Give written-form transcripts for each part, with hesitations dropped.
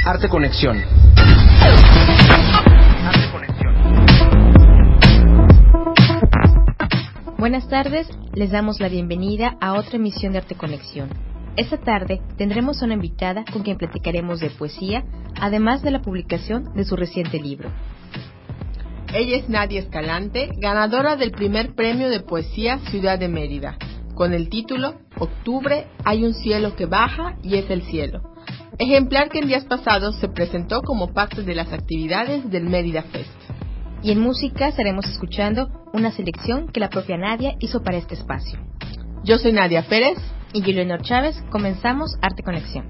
Arte Conexión. Buenas tardes, les damos la bienvenida a otra emisión de Arte Conexión. Esta tarde tendremos una invitada con quien platicaremos de poesía, además de la publicación de su reciente libro. Ella es Nadia Escalante, ganadora del primer premio de poesía Ciudad de Mérida, con el título Octubre, hay un cielo que baja y es el cielo. Ejemplar que en días pasados se presentó como parte de las actividades del Mérida Fest. Y en música estaremos escuchando una selección que la propia Nadia hizo para este espacio. Yo soy Nadia Pérez. Y yo, Leonor Chávez. Comenzamos Arte Conexión.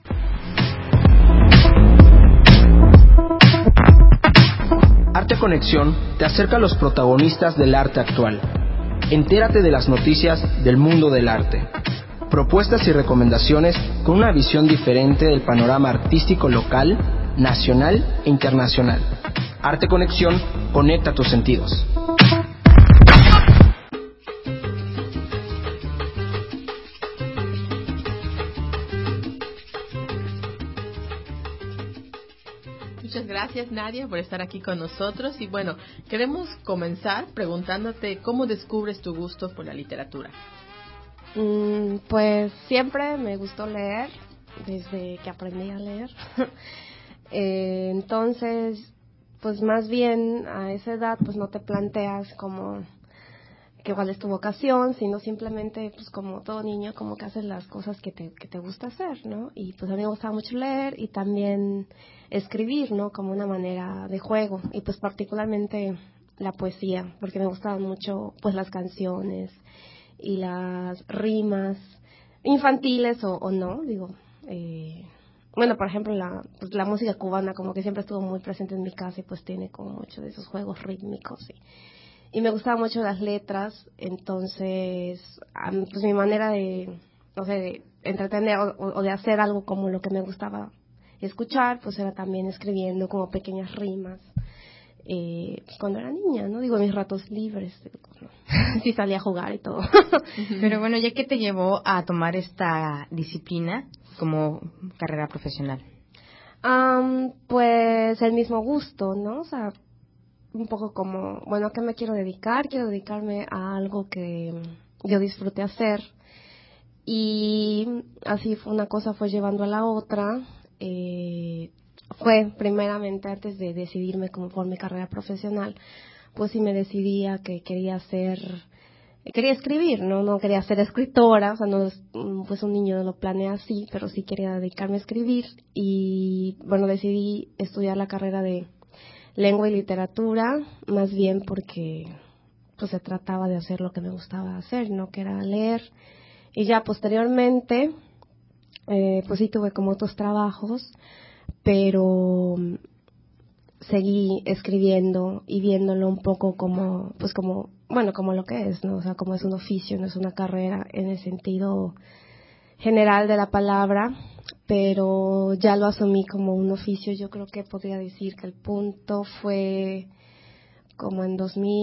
Arte Conexión te acerca a los protagonistas del arte actual. Entérate de las noticias del mundo del arte. Propuestas y recomendaciones con una visión diferente del panorama artístico local, nacional e internacional. Arte Conexión conecta tus sentidos. Muchas gracias, Nadia, por estar aquí con nosotros. Y bueno, queremos comenzar preguntándote cómo descubres tu gusto por la literatura. Pues siempre me gustó leer, desde que aprendí a leer. Entonces, pues más bien a esa edad pues no te planteas como que cuál es tu vocación, sino simplemente pues como todo niño como que haces las cosas que te gusta hacer, ¿no? Y pues a mí me gustaba mucho leer y también escribir, ¿no? Como una manera de juego, y pues particularmente la poesía, porque me gustaban mucho pues las canciones y las rimas infantiles o no, digo, bueno, por ejemplo, la música cubana como que siempre estuvo muy presente en mi casa y pues tiene como mucho de esos juegos rítmicos y me gustaban mucho las letras. Entonces pues mi manera de, no sé, de entretener o de hacer algo como lo que me gustaba escuchar, pues era también escribiendo como pequeñas rimas. Pues cuando era niña, ¿no? Digo, en mis ratos libres, ¿no? Sí salía a jugar y todo. Pero bueno, ¿ya qué te llevó a tomar esta disciplina como carrera profesional? Pues el mismo gusto, ¿no? O sea, un poco como, bueno, ¿a qué me quiero dedicar? Quiero dedicarme a algo que yo disfrute hacer. Y así fue, una cosa fue llevando a la otra. Fue primeramente, antes de decidirme como por mi carrera profesional, pues sí me decidía que quería escribir, no quería ser escritora, o sea, no, pues un niño no lo planea así, pero sí quería dedicarme a escribir. Y bueno, decidí estudiar la carrera de lengua y literatura, más bien porque pues se trataba de hacer lo que me gustaba hacer, ¿no? Que era leer. Y ya posteriormente pues sí tuve como otros trabajos, pero seguí escribiendo y viéndolo un poco como, pues como, bueno, como lo que es, ¿no? O sea, como es un oficio, no es una carrera en el sentido general de la palabra, pero ya lo asumí como un oficio. Yo creo que podría decir que el punto fue como en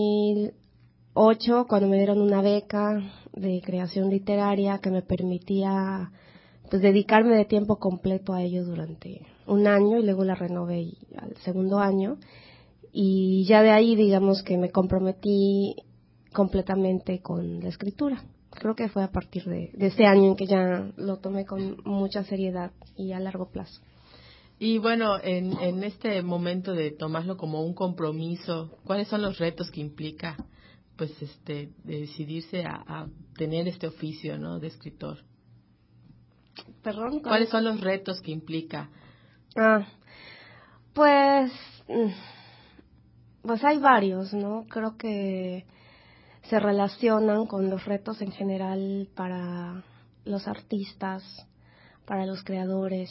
2008, cuando me dieron una beca de creación literaria que me permitía pues dedicarme de tiempo completo a ello durante un año, y luego la renové al segundo año, y ya de ahí digamos que me comprometí completamente con la escritura. Creo que fue a partir de ese año en que ya lo tomé con mucha seriedad y a largo plazo. Y bueno, en este momento de tomarlo como un compromiso, ¿cuáles son los retos que implica pues de decidirse a tener este oficio, ¿no?, de escritor? Perdón, ¿Cuáles son los retos que implica? Pues hay varios, ¿no? Creo que se relacionan con los retos en general para los artistas, para los creadores,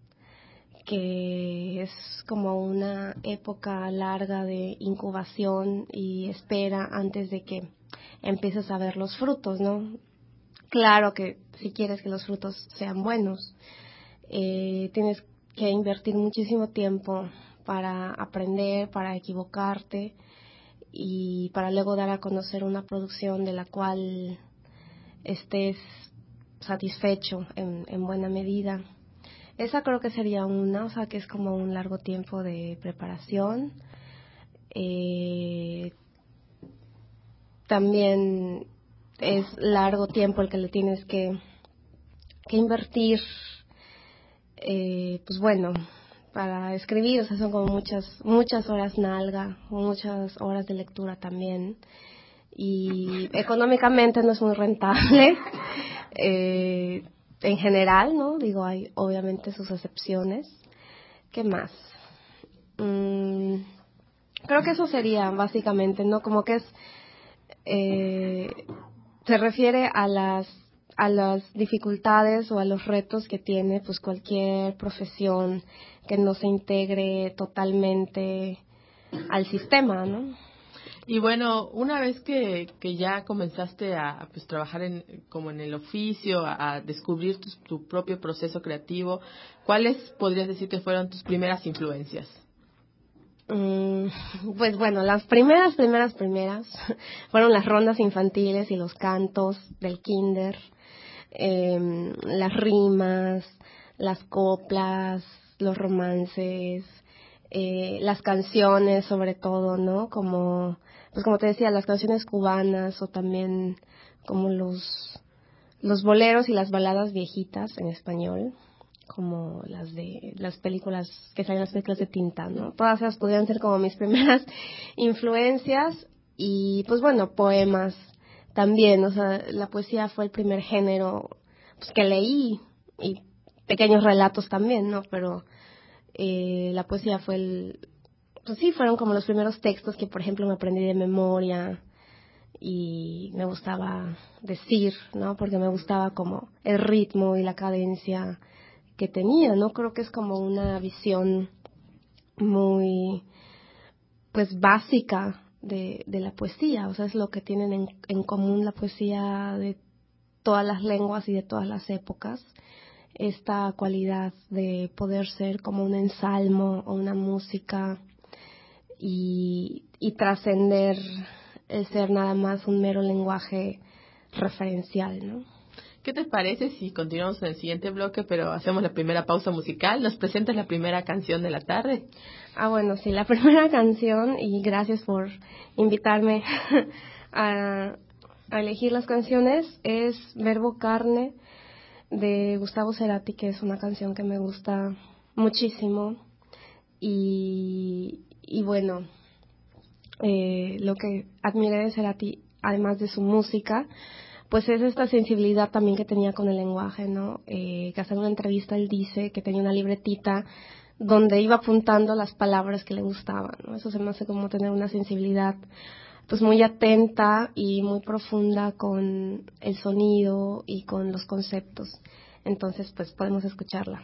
que es como una época larga de incubación y espera antes de que empieces a ver los frutos, ¿no? Claro que si quieres que los frutos sean buenos, tienes que invertir muchísimo tiempo para aprender, para equivocarte y para luego dar a conocer una producción de la cual estés satisfecho en buena medida. Esa creo que sería una, o sea, que es como un largo tiempo de preparación. También es largo tiempo el que le tienes que invertir, pues bueno, para escribir, o sea, son como muchas horas nalga, muchas horas de lectura también. Y económicamente no es muy rentable. En general, ¿no? Digo, hay obviamente sus excepciones. ¿Qué más? Creo que eso sería básicamente, ¿no? Como que se refiere a las dificultades o a los retos que tiene pues cualquier profesión que no se integre totalmente al sistema, ¿no? Y bueno, una vez que ya comenzaste a pues trabajar como en el oficio, a descubrir tu propio proceso creativo, ¿cuáles podrías decir que fueron tus primeras influencias? Pues bueno, las primeras fueron las rondas infantiles y los cantos del kinder, las rimas, las coplas, los romances, las canciones sobre todo, ¿no? Como te decía, las canciones cubanas o también como los boleros y las baladas viejitas en español, como las de las películas que salen, las películas de Tintán, ¿no? Todas esas podrían ser como mis primeras influencias. Y pues bueno, poemas también, o sea, la poesía fue el primer género pues que leí, y pequeños relatos también, ¿no? Pero la poesía pues sí, fueron como los primeros textos que, por ejemplo, me aprendí de memoria y me gustaba decir, ¿no? Porque me gustaba como el ritmo y la cadencia que tenía, ¿no? Creo que es como una visión muy, pues, básica de la poesía, o sea, es lo que tienen en común la poesía de todas las lenguas y de todas las épocas, esta cualidad de poder ser como un ensalmo o una música y trascender el ser nada más un mero lenguaje referencial, ¿no? ¿Qué te parece si continuamos en el siguiente bloque, pero hacemos la primera pausa musical? ¿Nos presentas la primera canción de la tarde? Bueno, sí, la primera canción, y gracias por invitarme a elegir las canciones, es Verbo Carne, de Gustavo Cerati, que es una canción que me gusta muchísimo. Y bueno, lo que admiré de Cerati, además de su música, pues es esta sensibilidad también que tenía con el lenguaje, ¿no? Que hace una entrevista él dice que tenía una libretita donde iba apuntando las palabras que le gustaban, ¿no? Eso se me hace como tener una sensibilidad pues muy atenta y muy profunda con el sonido y con los conceptos. Entonces, pues podemos escucharla.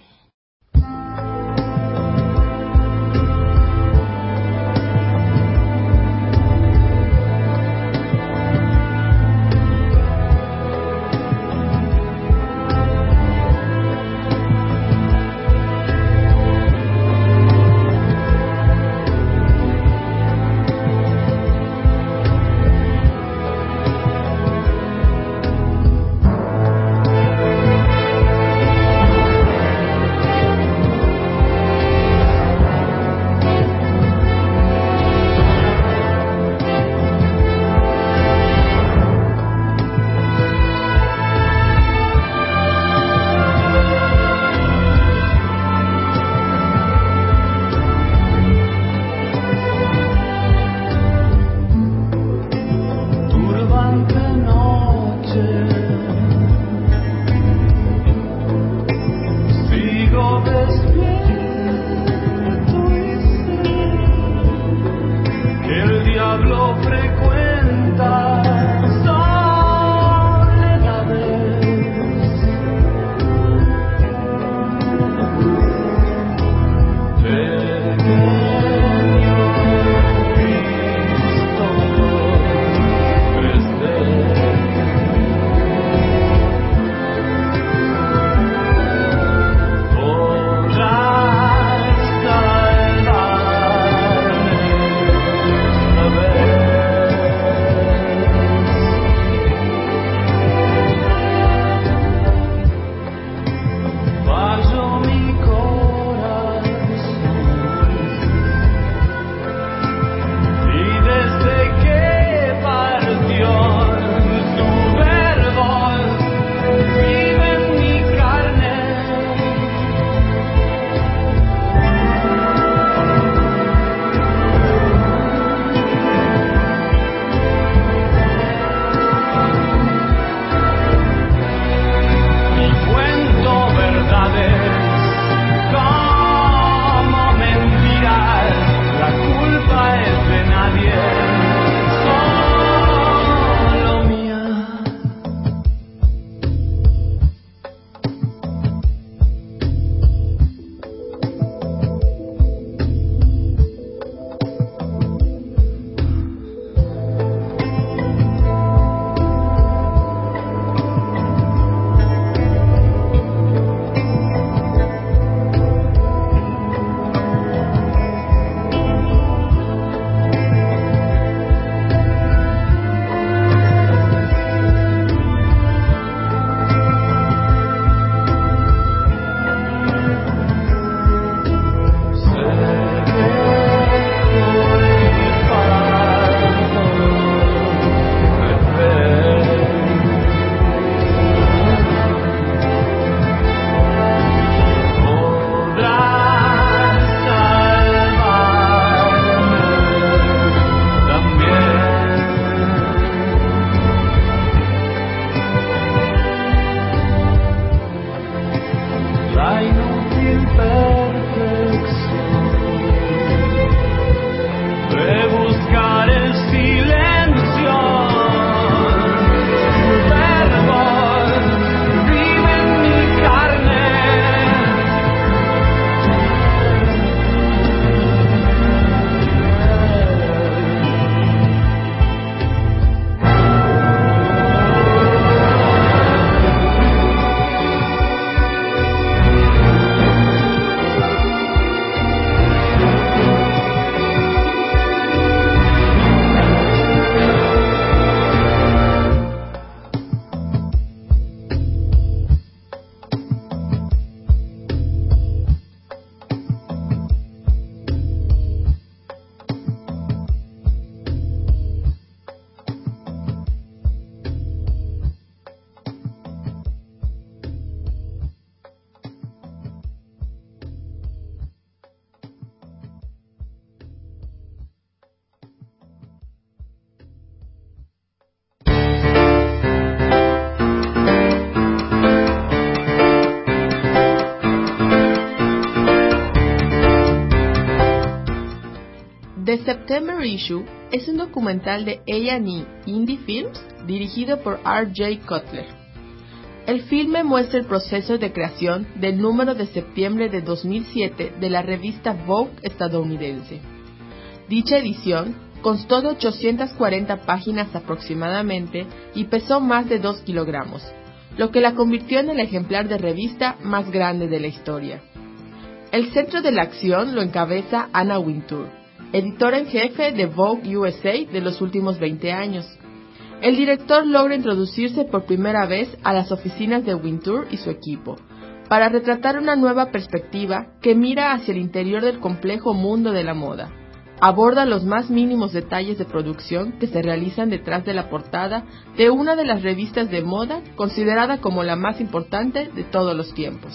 The September Issue es un documental de A&E Indie Films dirigido por R.J. Cutler. El filme muestra el proceso de creación del número de septiembre de 2007 de la revista Vogue estadounidense. Dicha edición constó de 840 páginas aproximadamente y pesó más de 2 kilogramos, lo que la convirtió en el ejemplar de revista más grande de la historia. El centro de la acción lo encabeza Anna Wintour, editora en jefe de Vogue USA de los últimos 20 años. El director logra introducirse por primera vez a las oficinas de Wintour y su equipo, para retratar una nueva perspectiva que mira hacia el interior del complejo mundo de la moda. Aborda los más mínimos detalles de producción que se realizan detrás de la portada de una de las revistas de moda considerada como la más importante de todos los tiempos.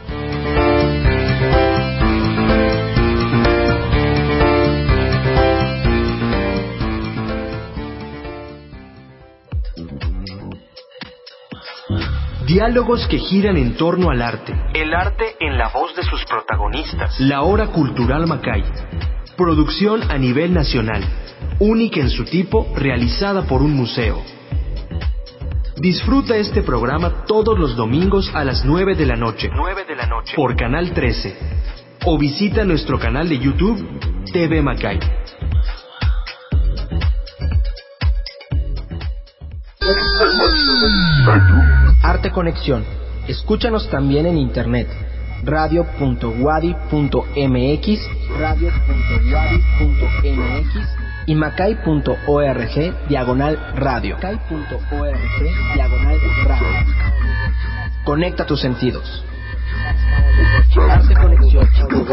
Diálogos que giran en torno al arte. El arte en la voz de sus protagonistas. La Hora Cultural Macay. Producción a nivel nacional. Única en su tipo, realizada por un museo. Disfruta este programa todos los domingos a las 9 de la noche. Por Canal 13. O visita nuestro canal de YouTube, TV Macay. Arte Conexión. Escúchanos también en internet. radio.wadi.mx y macay.org/radio. Conecta tus sentidos. Arte Conexión.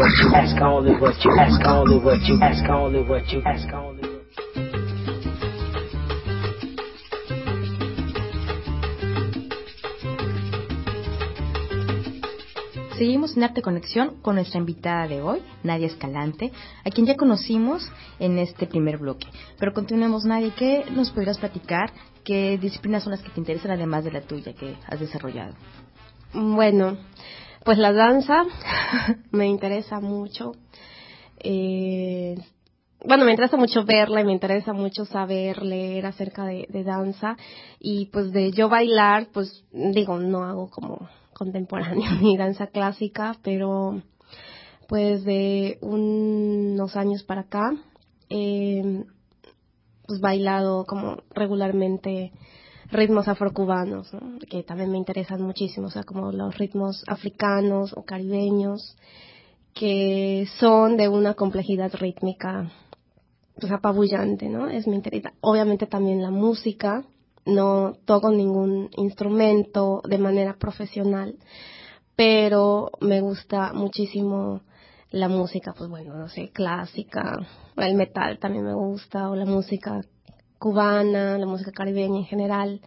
Seguimos en Arte Conexión con nuestra invitada de hoy, Nadia Escalante, a quien ya conocimos en este primer bloque. Pero continuemos, Nadia, ¿qué nos podrías platicar? ¿Qué disciplinas son las que te interesan además de la tuya que has desarrollado? Bueno, pues la danza me interesa mucho. Me interesa mucho verla y me interesa mucho saber, leer acerca de danza. Y pues de yo bailar, pues digo, no hago como contemporáneo ni danza clásica, pero pues de unos años para acá pues bailado como regularmente ritmos afrocubanos, ¿no? Que también me interesan muchísimo, o sea, como los ritmos africanos o caribeños, que son de una complejidad rítmica pues apabullante, ¿no? Es mi interés. Obviamente también la música. No toco ningún instrumento de manera profesional, pero me gusta muchísimo la música, pues bueno, no sé, clásica, el metal también me gusta, o la música cubana, la música caribeña en general,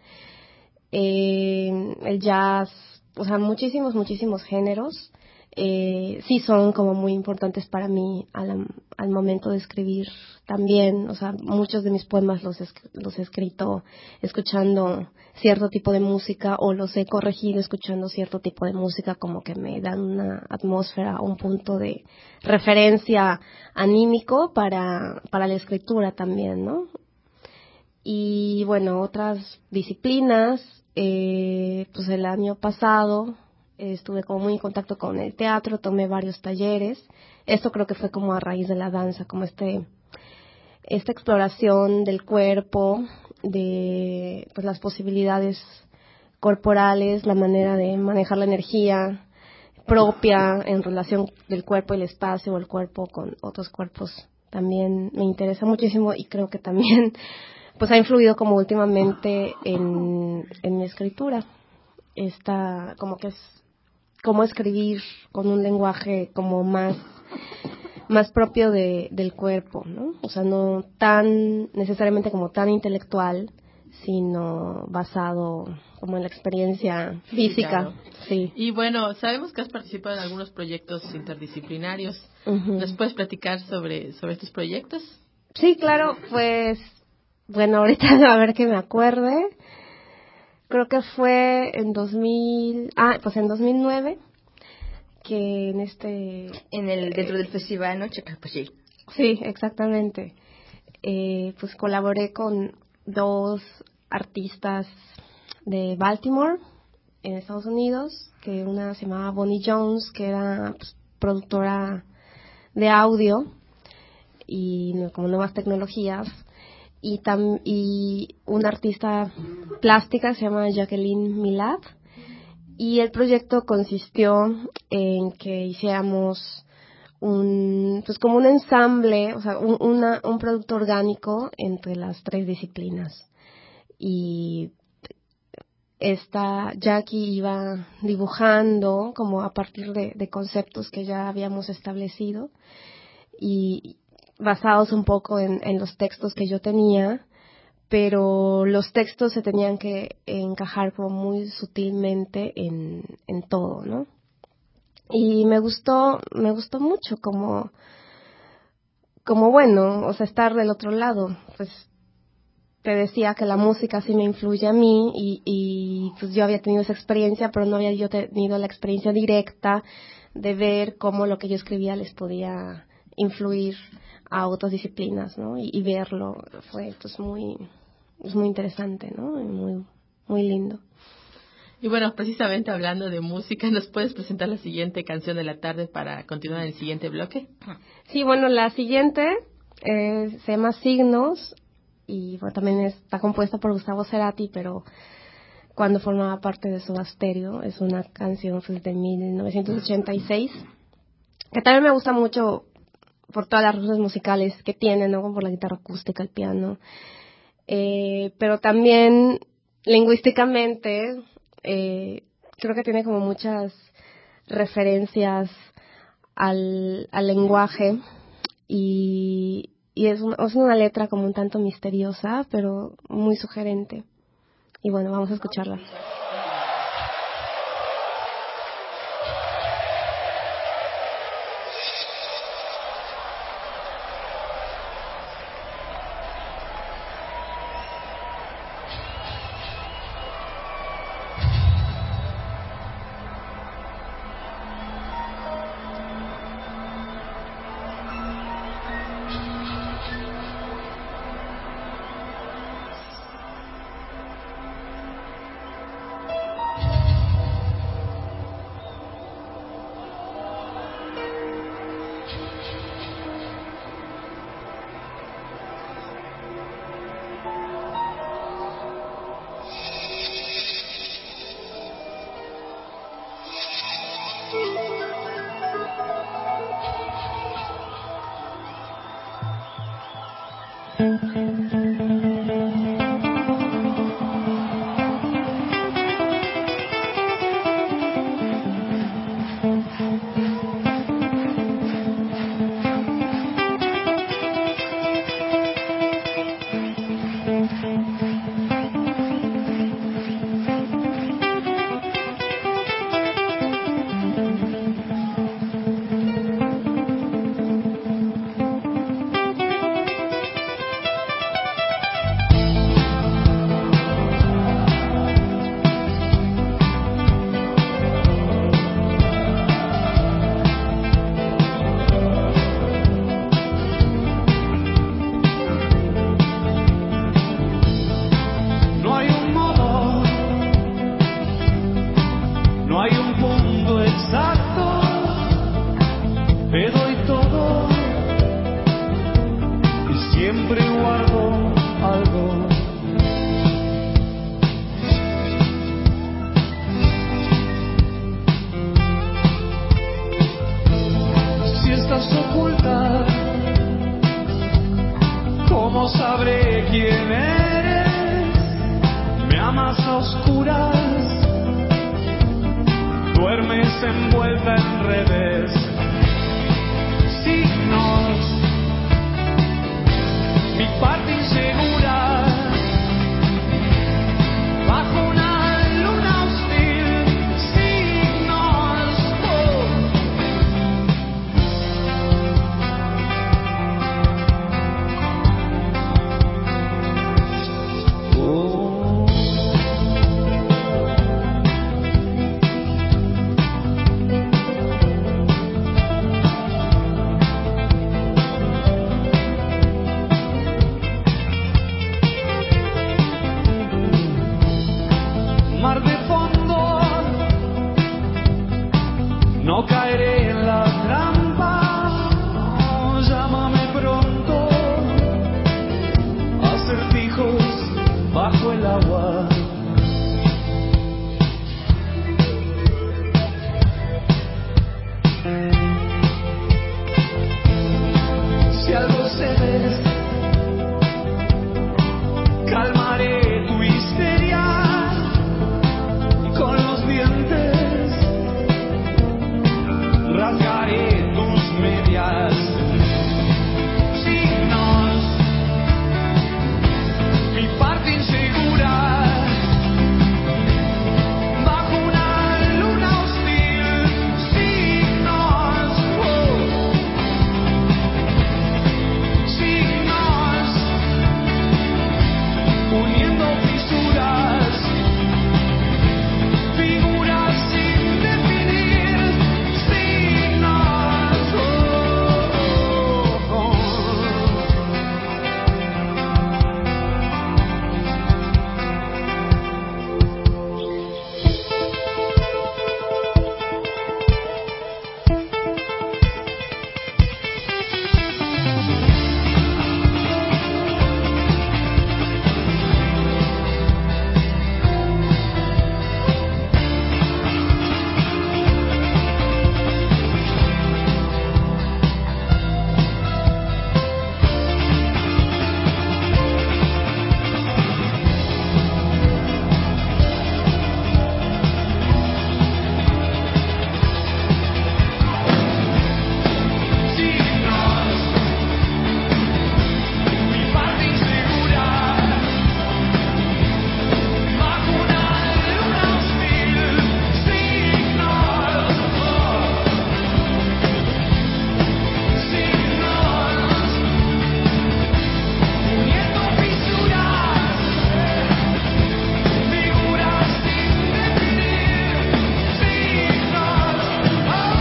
el jazz, o sea, muchísimos géneros. Sí son como muy importantes para mí al momento de escribir también, o sea, muchos de mis poemas los he escrito escuchando cierto tipo de música o los he corregido escuchando cierto tipo de música, como que me dan una atmósfera, un punto de referencia anímico para la escritura también, ¿no? Y bueno, otras disciplinas, pues el año pasado estuve como muy en contacto con el teatro, tomé varios talleres. Esto creo que fue como a raíz de la danza, como esta exploración del cuerpo, de pues las posibilidades corporales, la manera de manejar la energía propia en relación del cuerpo y el espacio, o el cuerpo con otros cuerpos. También me interesa muchísimo y creo que también pues ha influido como últimamente en mi escritura. Como que es cómo escribir con un lenguaje como más propio del cuerpo, ¿no? O sea, no tan necesariamente como tan intelectual, sino basado como en la experiencia física. Claro. Sí. Y bueno, sabemos que has participado en algunos proyectos interdisciplinarios. Uh-huh. ¿Nos puedes platicar sobre estos proyectos? Sí, claro, pues bueno, ahorita a ver que me acuerde. Creo que fue en 2009 que dentro del festival Noche Capuchí Sí, exactamente. Pues colaboré con 2 artistas de Baltimore, en Estados Unidos, que una se llamaba Bonnie Jones, que era pues, productora de audio y como nuevas tecnologías, y una artista plástica se llama Jacqueline Milad, y el proyecto consistió en que hiciéramos pues como un ensamble, o sea, un producto orgánico entre las 3 disciplinas. Y Jackie iba dibujando como a partir de conceptos que ya habíamos establecido y basados un poco en los textos que yo tenía, pero los textos se tenían que encajar como muy sutilmente en todo, ¿no? Y me gustó mucho como bueno, o sea, estar del otro lado. Pues te decía que la música sí me influye a mí y pues yo había tenido esa experiencia, pero no había yo tenido la experiencia directa de ver cómo lo que yo escribía les podía influir a otras disciplinas, ¿no? Y verlo fue pues muy interesante, ¿no? Y muy lindo. Y bueno, precisamente hablando de música, ¿nos puedes presentar la siguiente canción de la tarde para continuar en el siguiente bloque? Sí, bueno, la siguiente se llama Signos y bueno, también está compuesta por Gustavo Cerati, pero cuando formaba parte de Soda Stereo. Es una canción pues, de 1986, que también me gusta mucho por todas las razones musicales que tiene, ¿no? Como por la guitarra acústica, el piano, pero también lingüísticamente creo que tiene como muchas referencias al lenguaje y es una letra como un tanto misteriosa, pero muy sugerente. Y bueno, vamos a escucharla. no caeré en la trampa. No, llámame pronto. Acertijos bajo el agua. Si algo se ve, calmaré tu histeria y con los dientes rasgaré tus medias. Signos, mi parte insegura, bajo una luna hostil. Signos, signos, uniendo fisuras, figuras sin definir. Signos, mi parte insegura, bajo una luna hostil. Signos, signos, uniendo fisuras, figuras sin definir. Signos,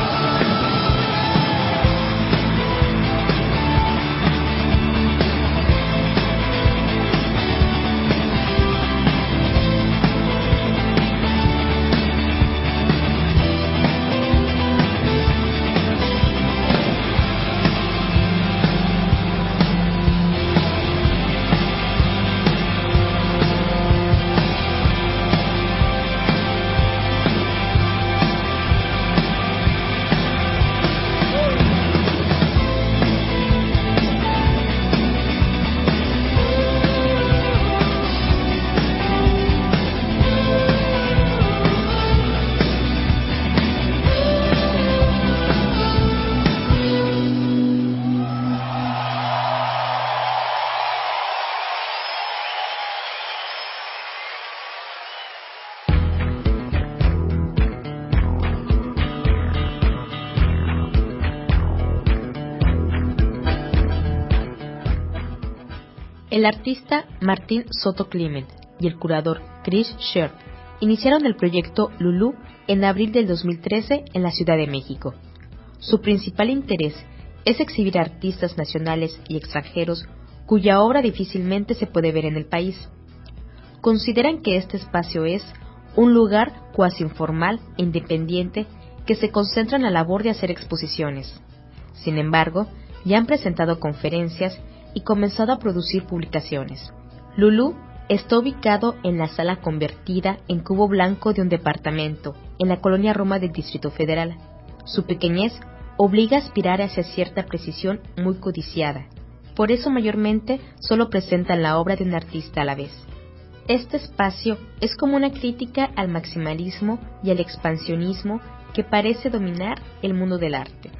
El artista Martín Soto Climent y el curador Chris Scherf iniciaron el proyecto Lulú en abril del 2013 en la Ciudad de México. Su principal interés es exhibir a artistas nacionales y extranjeros cuya obra difícilmente se puede ver en el país. Consideran que este espacio es un lugar cuasi informal e independiente que se concentra en la labor de hacer exposiciones. Sin embargo, ya han presentado conferencias y comenzado a producir publicaciones. Lulú está ubicado en la sala convertida en cubo blanco de un departamento, en la colonia Roma del Distrito Federal. Su pequeñez obliga a aspirar hacia cierta precisión muy codiciada. Por eso mayormente solo presentan la obra de un artista a la vez. Este espacio es como una crítica al maximalismo y al expansionismo que parece dominar el mundo del arte.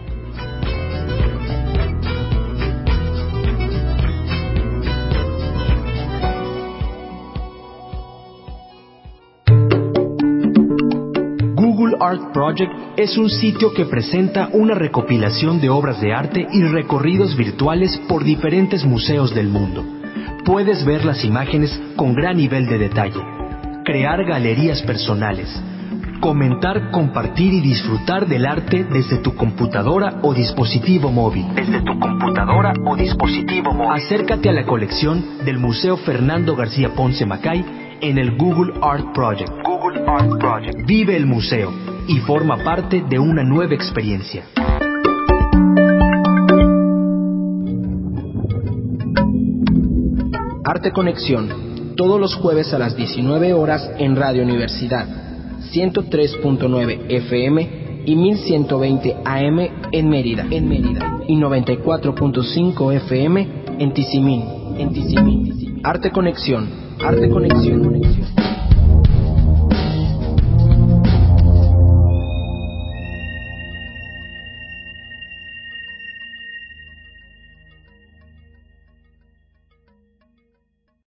Google Art Project es un sitio que presenta una recopilación de obras de arte y recorridos virtuales por diferentes museos del mundo. Puedes ver las imágenes con gran nivel de detalle, crear galerías personales, comentar, compartir y disfrutar del arte desde tu computadora o dispositivo móvil. Acércate a la colección del Museo Fernando García Ponce Macay en el Google Art Project. Vive el museo. y forma parte de una nueva experiencia. Arte Conexión, todos los jueves a las 19 horas en Radio Universidad, 103.9 FM y 1120 AM en Mérida, y 94.5 FM en Tizimín. Arte Conexión, Arte Conexión.